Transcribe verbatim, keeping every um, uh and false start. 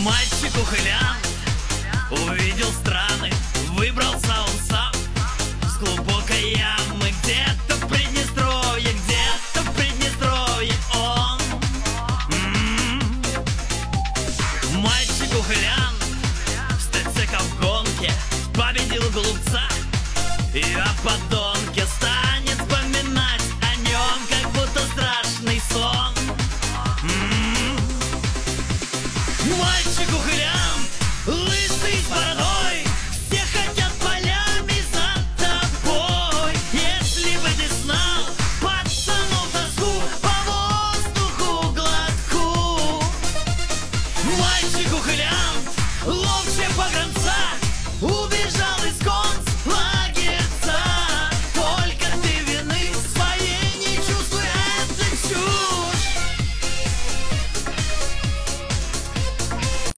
Мальчик-ухилянт увидел страны, выбрался он сам с глубокой ямы. Где-то в Приднестровье, где-то в Приднестровье он. М-м-м. Мальчик-ухилянт в стэцека в гонке победил глупца, и о подонке станет вспоминать о нем, как будто страшный сон. М-м-м. Мальчик-ухилянт, лысый с бородой, все хотят полями за тобой. Если бы ты знал, пацанов тоску по воздуху глотку. Мальчик-ухилянт, ловче погранца, убежал из города.